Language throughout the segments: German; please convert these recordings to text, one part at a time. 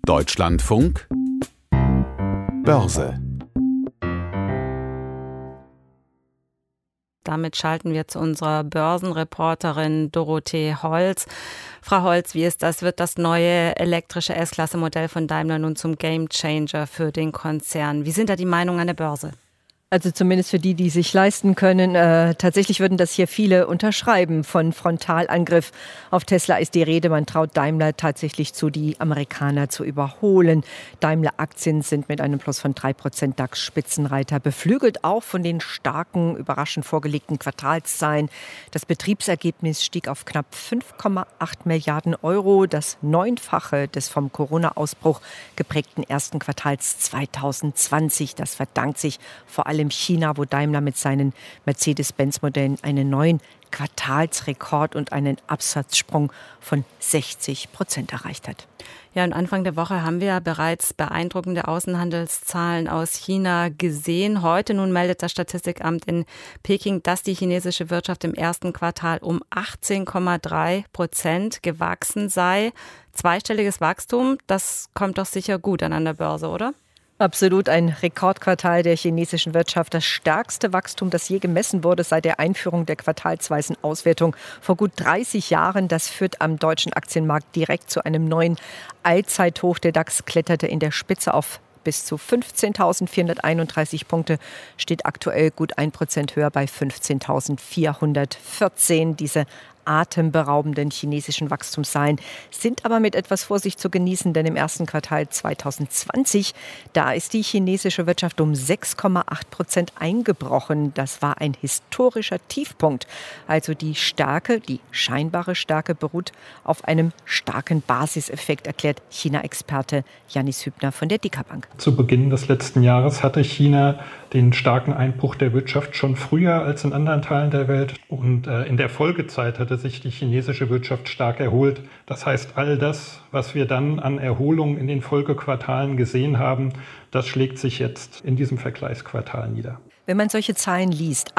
Deutschlandfunk Börse. Damit schalten wir zu unserer Börsenreporterin Dorothee Holz. Frau Holz, wie ist das? Wird das neue elektrische S-Klasse-Modell von Daimler nun zum Gamechanger für den Konzern? Wie sind da die Meinungen an der Börse? Also zumindest für die sich leisten können. Tatsächlich würden das hier viele unterschreiben. Von Frontalangriff auf Tesla ist die Rede. Man traut Daimler tatsächlich zu, die Amerikaner zu überholen. Daimler-Aktien sind mit einem Plus von 3% DAX-Spitzenreiter, beflügelt auch von den starken, überraschend vorgelegten Quartalszahlen. Das Betriebsergebnis stieg auf knapp 5,8 Milliarden Euro, das Neunfache des vom Corona-Ausbruch geprägten ersten Quartals 2020. Das verdankt sich vor allem China, wo Daimler mit seinen Mercedes-Benz-Modellen einen neuen Quartalsrekord und einen Absatzsprung von 60% erreicht hat. Ja, und Anfang der Woche haben wir bereits beeindruckende Außenhandelszahlen aus China gesehen. Heute nun meldet das Statistikamt in Peking, dass die chinesische Wirtschaft im ersten Quartal um 18,3% gewachsen sei. Zweistelliges Wachstum, das kommt doch sicher gut an der Börse, oder? Absolut ein Rekordquartal der chinesischen Wirtschaft. Das stärkste Wachstum, das je gemessen wurde seit der Einführung der quartalsweisen Auswertung vor gut 30 Jahren. Das führt am deutschen Aktienmarkt direkt zu einem neuen Allzeithoch. Der DAX kletterte in der Spitze auf bis zu 15.431 Punkte, steht aktuell gut 1% höher bei 15.414. Diese atemberaubenden chinesischen Wachstumszahlen sind aber mit etwas Vorsicht zu genießen, denn im ersten Quartal 2020, da ist die chinesische Wirtschaft um 6,8% eingebrochen. Das war ein historischer Tiefpunkt. Also die Stärke, die scheinbare Stärke beruht auf einem starken Basiseffekt, erklärt China-Experte Janis Hübner von der DK Bank. Zu Beginn des letzten Jahres hatte China den starken Einbruch der Wirtschaft schon früher als in anderen Teilen der Welt. Und in der Folgezeit hatte sich die chinesische Wirtschaft stark erholt. Das heißt, all das, was wir dann an Erholung in den Folgequartalen gesehen haben, das schlägt sich jetzt in diesem Vergleichsquartal nieder. Wenn man solche Zahlen liest,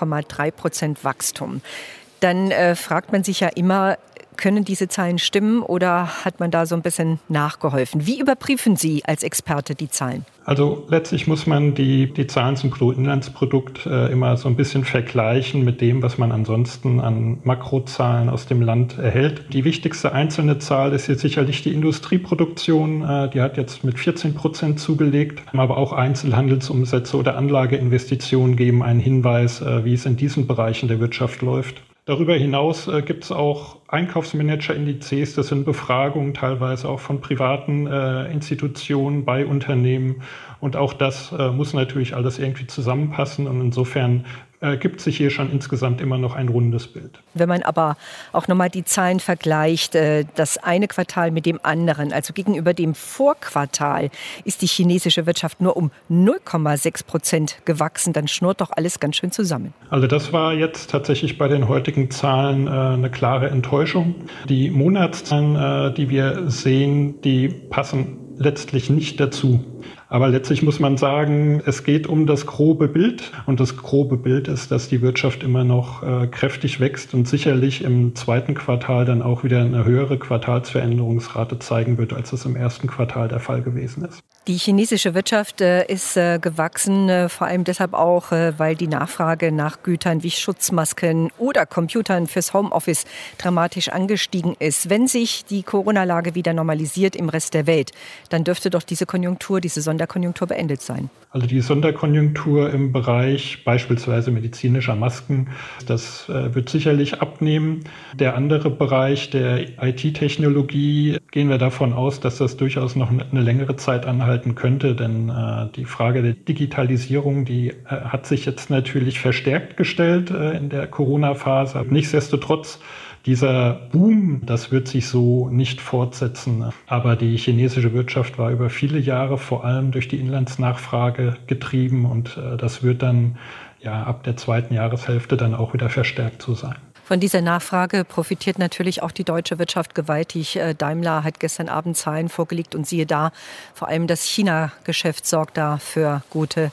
18,3% Wachstum, dann fragt man sich ja immer, können diese Zahlen stimmen oder hat man da so ein bisschen nachgeholfen? Wie überprüfen Sie als Experte die Zahlen? Also letztlich muss man die Zahlen zum Bruttoinlandsprodukt immer so ein bisschen vergleichen mit dem, was man ansonsten an Makrozahlen aus dem Land erhält. Die wichtigste einzelne Zahl ist jetzt sicherlich die Industrieproduktion. Die hat jetzt mit 14% zugelegt. Aber auch Einzelhandelsumsätze oder Anlageinvestitionen geben einen Hinweis, wie es in diesen Bereichen der Wirtschaft läuft. Darüber hinaus gibt es auch Einkaufsmanager-Indizes, das sind Befragungen teilweise auch von privaten Institutionen bei Unternehmen. Und auch das muss natürlich alles irgendwie zusammenpassen. Und insofern gibt sich hier schon insgesamt immer noch ein rundes Bild. Wenn man aber auch nochmal die Zahlen vergleicht, das eine Quartal mit dem anderen, also gegenüber dem Vorquartal, ist die chinesische Wirtschaft nur um 0,6% gewachsen, dann schnurrt doch alles ganz schön zusammen. Also das war jetzt tatsächlich bei den heutigen Zahlen eine klare Enttäuschung. Die Monatszahlen, die wir sehen, die passen letztlich nicht dazu. Aber letztlich muss man sagen, es geht um das grobe Bild. Und das grobe Bild ist, dass die Wirtschaft immer noch kräftig wächst und sicherlich im zweiten Quartal dann auch wieder eine höhere Quartalsveränderungsrate zeigen wird, als es im ersten Quartal der Fall gewesen ist. Die chinesische Wirtschaft ist gewachsen, vor allem deshalb auch, weil die Nachfrage nach Gütern wie Schutzmasken oder Computern fürs Homeoffice dramatisch angestiegen ist. Wenn sich die Corona-Lage wieder normalisiert im Rest der Welt, dann dürfte doch diese Sonderkonjunktur beendet sein. Also die Sonderkonjunktur im Bereich beispielsweise medizinischer Masken, das wird sicherlich abnehmen. Der andere Bereich der IT-Technologie, gehen wir davon aus, dass das durchaus noch eine längere Zeit anhalten könnte, denn die Frage der Digitalisierung, die hat sich jetzt natürlich verstärkt gestellt in der Corona-Phase. Nichtsdestotrotz, dieser Boom, das wird sich so nicht fortsetzen. Aber die chinesische Wirtschaft war über viele Jahre vor allem durch die Inlandsnachfrage getrieben und das wird dann ab der zweiten Jahreshälfte dann auch wieder verstärkt so sein. Von dieser Nachfrage profitiert natürlich auch die deutsche Wirtschaft gewaltig. Daimler hat gestern Abend Zahlen vorgelegt und siehe da, vor allem das China-Geschäft sorgt da für gute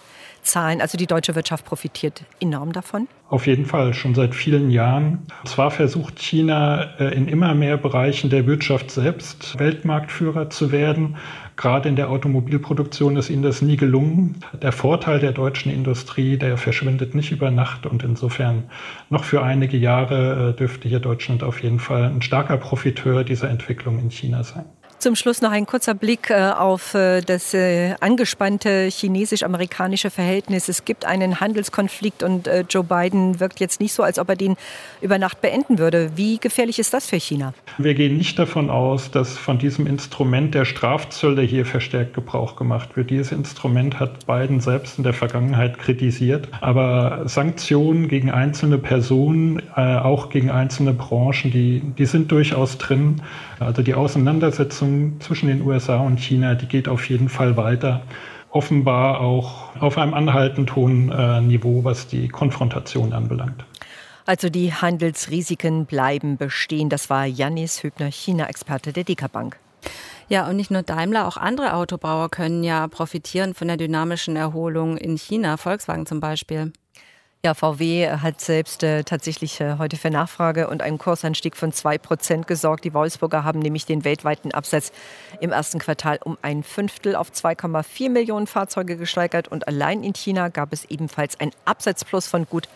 Zahlen. Also die deutsche Wirtschaft profitiert enorm davon. Auf jeden Fall, schon seit vielen Jahren. Und zwar versucht China in immer mehr Bereichen der Wirtschaft selbst Weltmarktführer zu werden. Gerade in der Automobilproduktion ist ihnen das nie gelungen. Der Vorteil der deutschen Industrie, der verschwindet nicht über Nacht. Und insofern noch für einige Jahre dürfte hier Deutschland auf jeden Fall ein starker Profiteur dieser Entwicklung in China sein. Zum Schluss noch ein kurzer Blick auf das angespannte chinesisch-amerikanische Verhältnis. Es gibt einen Handelskonflikt und Joe Biden wirkt jetzt nicht so, als ob er den über Nacht beenden würde. Wie gefährlich ist das für China? Wir gehen nicht davon aus, dass von diesem Instrument der Strafzölle hier verstärkt Gebrauch gemacht wird. Dieses Instrument hat Biden selbst in der Vergangenheit kritisiert. Aber Sanktionen gegen einzelne Personen, auch gegen einzelne Branchen, die sind durchaus drin. Also die Auseinandersetzung zwischen den USA und China, die geht auf jeden Fall weiter. Offenbar auch auf einem anhaltend hohen Niveau, was die Konfrontation anbelangt. Also die Handelsrisiken bleiben bestehen. Das war Jannis Hübner, China-Experte der DK Bank. Ja, und nicht nur Daimler, auch andere Autobauer können ja profitieren von der dynamischen Erholung in China, Volkswagen zum Beispiel. Ja, VW hat selbst tatsächlich heute für Nachfrage und einen Kursanstieg von 2% gesorgt. Die Wolfsburger haben nämlich den weltweiten Absatz im ersten Quartal um 1/5 auf 2,4 Millionen Fahrzeuge gesteigert. Und allein in China gab es ebenfalls ein Absatzplus von gut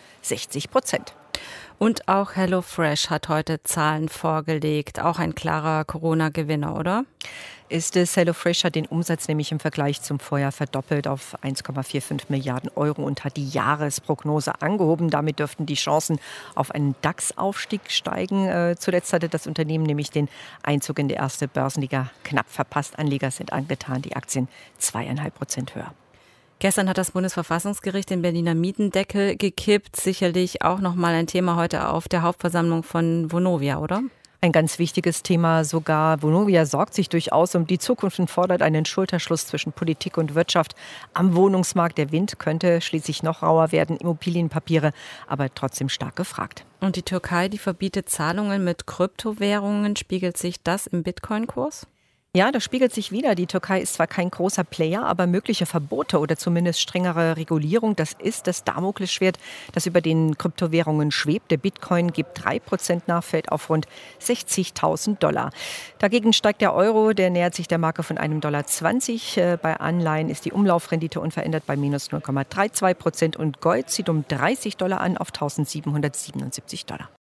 60%. Und auch HelloFresh hat heute Zahlen vorgelegt. Auch ein klarer Corona-Gewinner, oder? Ist es. HelloFresh hat den Umsatz nämlich im Vergleich zum Vorjahr verdoppelt auf 1,45 Milliarden Euro und hat die Jahresprognose angehoben. Damit dürften die Chancen auf einen DAX-Aufstieg steigen. Zuletzt hatte das Unternehmen nämlich den Einzug in die erste Börsenliga knapp verpasst. Anleger sind angetan, die Aktien 2,5% höher. Gestern hat das Bundesverfassungsgericht den Berliner Mietendeckel gekippt. Sicherlich auch noch mal ein Thema heute auf der Hauptversammlung von Vonovia, oder? Ein ganz wichtiges Thema sogar. Vonovia sorgt sich durchaus um die Zukunft und fordert einen Schulterschluss zwischen Politik und Wirtschaft am Wohnungsmarkt. Der Wind könnte schließlich noch rauer werden, Immobilienpapiere, aber trotzdem stark gefragt. Und die Türkei, die verbietet Zahlungen mit Kryptowährungen. Spiegelt sich das im Bitcoin-Kurs? Ja, das spiegelt sich wider. Die Türkei ist zwar kein großer Player, aber mögliche Verbote oder zumindest strengere Regulierung, das ist das Damoklesschwert, das über den Kryptowährungen schwebt. Der Bitcoin gibt 3% nach, fällt auf rund 60.000 $. Dagegen steigt der Euro, der nähert sich der Marke von $1,20. Bei Anleihen ist die Umlaufrendite unverändert bei minus 0,32% und Gold zieht um $30 an auf 1.777 $.